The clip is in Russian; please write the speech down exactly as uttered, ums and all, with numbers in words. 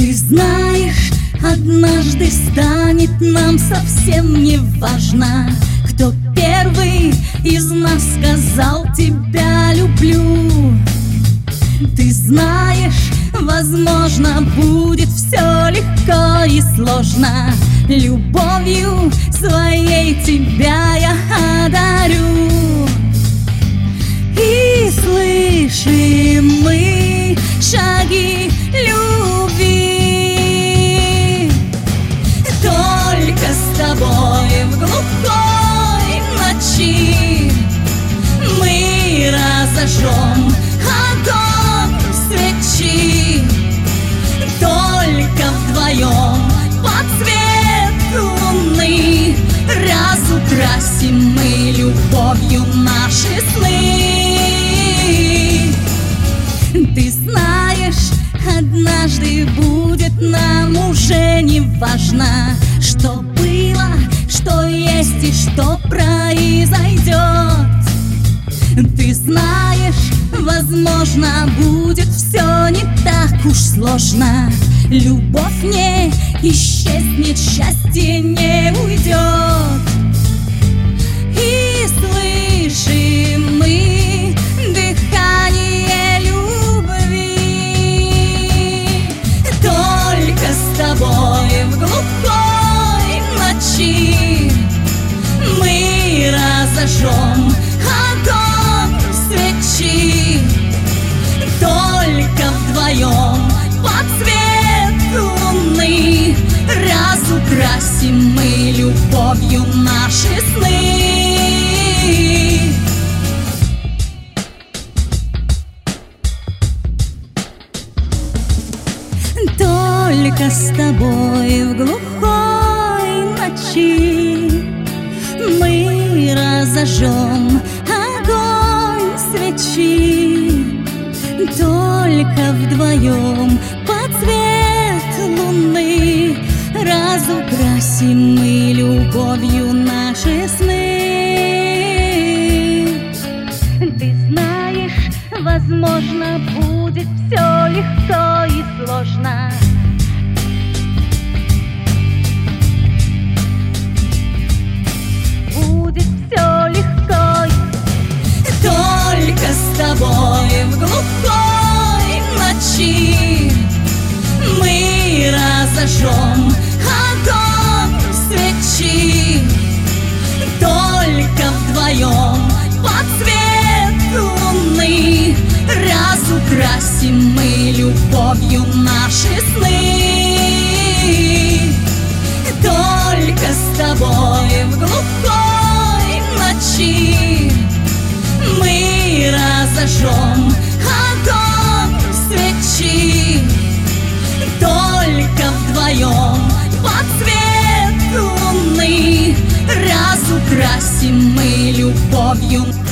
Ты знаешь, однажды станет нам совсем не важно, кто первый из нас сказал «тебя люблю». Ты знаешь, возможно, будет все легко и сложно. Любовью своей тебя я одарю. И слышим мы шаги любви. Только с тобой в глухой ночи мы разожжем огонь свечи. Только вдвоем под свет луны разукрасим мы любовью наши сны. Ты знаешь, однажды будет нам уже не важно, что было, что есть и что произойдет. Ты знаешь, возможно, будет все не так уж сложно. Любовь не исчезнет, счастье не уйдет. И слышим мы дыхание любви. Только с тобой в глухой ночи мы разожжем огонь свечи. Только вдвоем под свет луны разукрасим мы любовью наши сны. Только с тобой в глухой ночи мы разожжем огонь свечи. Только вдвоем под свет луны разукрасим мы любовью наши сны. Ты знаешь, возможно, будет все легко и сложно. Будет все легко. Только с тобой в глухой ночи мы разожжем огонь свечи. Только вдвоем под свет луны разукрасим мы любовью наши сны. Только с тобой в глухой ночи мы разожжем огонь свечи. Только вдвоем под свет луны разукрасим мы любовью.